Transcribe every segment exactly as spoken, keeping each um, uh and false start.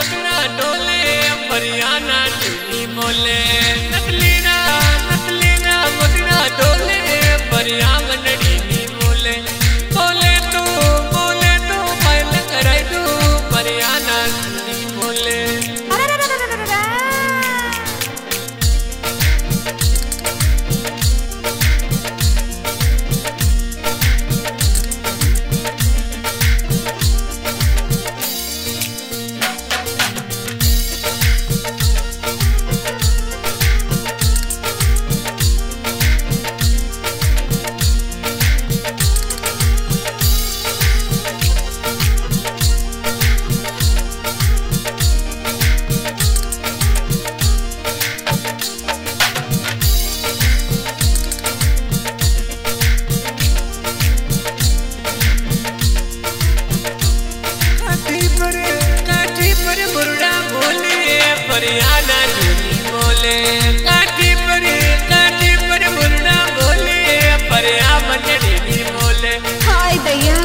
मोगरा डोले परियाना चुनी मोले नकली ना नकली ना मोगरा डोले परिया मंडड़ी नी मोले बोले तू बोले तू मैं कराई तू परियाना चुनी मोले परियाना चुनी मोले काठी पर काठी पर मुर्रा बोले परिया मंडड़ी नी मोले हाय दया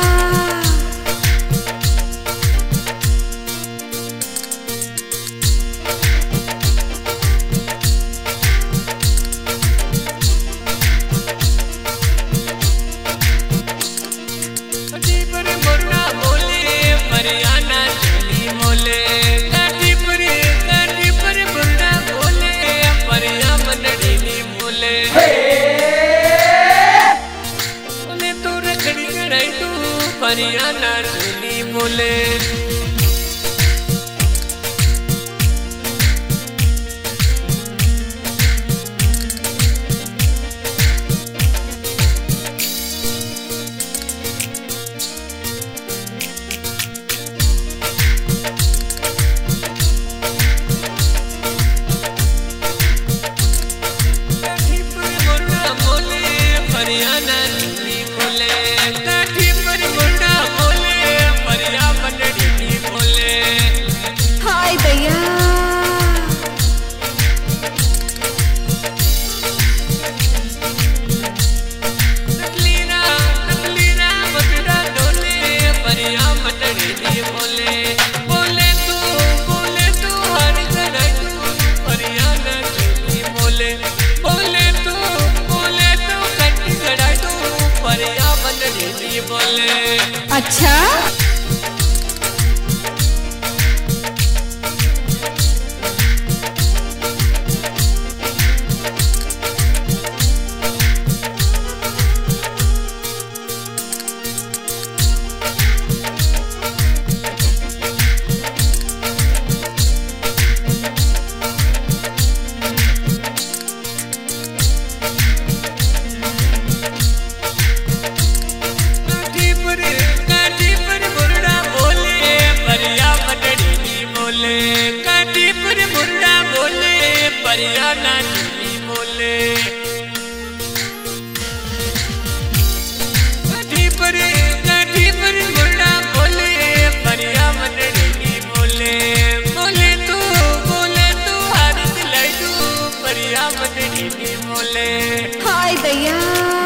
काठी पर मुर्रा बोले परियाना चुनी मोले काठी पर काठी पर मुर्रा बोले परिया मंडड़ी नी मोले बोले तू रखड़ी कढ़ाई तू परियाना चुनी मोले काठी पर मुर्रा बोले परियाना चुनी मोले काठी पर मुर्रा बोले परिया मंडड़ी नी मोले हाय दया नकली ना नकली ना मोगरा डोले परिया मंडड़ी नी मोले बोले तू बोले तू हर कराई तू परियाना चुनी मोले बोले तू बोले तू कटी कढ़ाई तू परिया मंडड़ी नी मोले अच्छा काठी पर काठी पर मुर्रा बोले परिया मंडड़ी नी मोले काठी पर मुर्रा बोले परियाना चुनी मोले काठी पर काठी पर मुर्रा बोले परिया मंडड़ी नी मोले बोले तू बोले तू हार दिलाई तू परिया मंडड़ी नी मोले हाय दया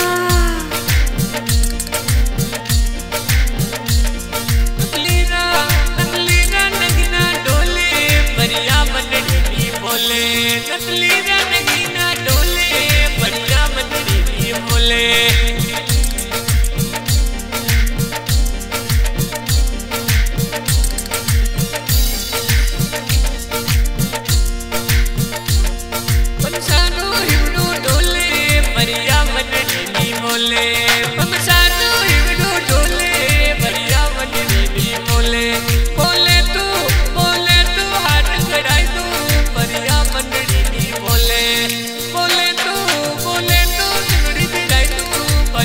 नकली ना नकली ना नगीना डोले परिया मंडड़ी नी मोले नकली ना नगीना डोले परिया मंडड़ी नी मोले पंसानो हिवड़ो डोले परिया मंडड़ी नी मोले पंसानो हिवड़ो डोले परिया मंडड़ी नी मोले बोले तू बोले तू हाथ कढ़ाई तू परिया मंडड़ी नी मोले बोले तू बोले तू चुनरी दिलाई तू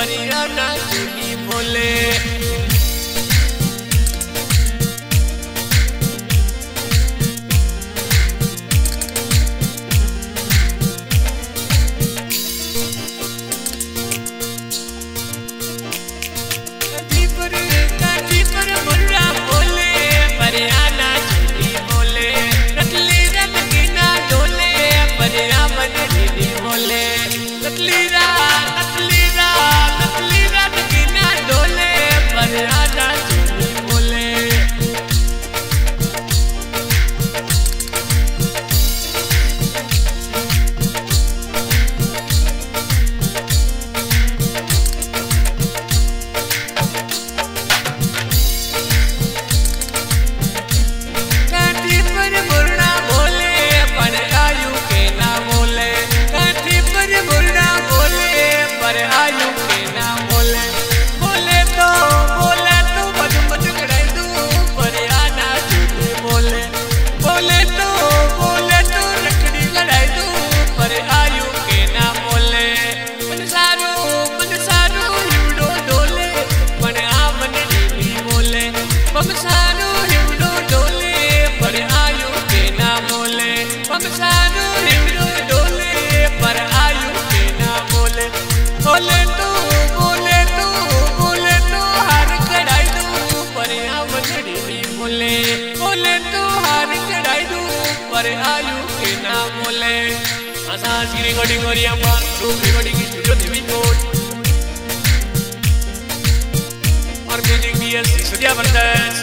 परिया ना झूठी बोले। बोले तू बोले तू बोले तू हार चढ़ाई दू पर आमदनी बोले बोले तू हार चढ़ाई दू पर आयु के ना बोले। आसास की रिकॉर्डिंग हो रही है हमारा ग्रुप रिकॉर्डिंग की स्टूडियो देवी कोट और music D S Sisodia brothers.